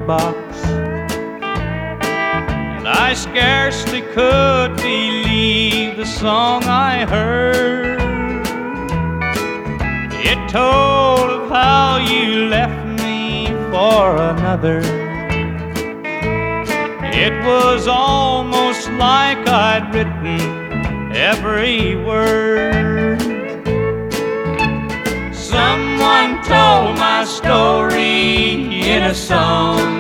box, and I scarcely could believe the song I heard. It told of how you left me for another. It was almost like I'd written every word. Someone told my story in a song.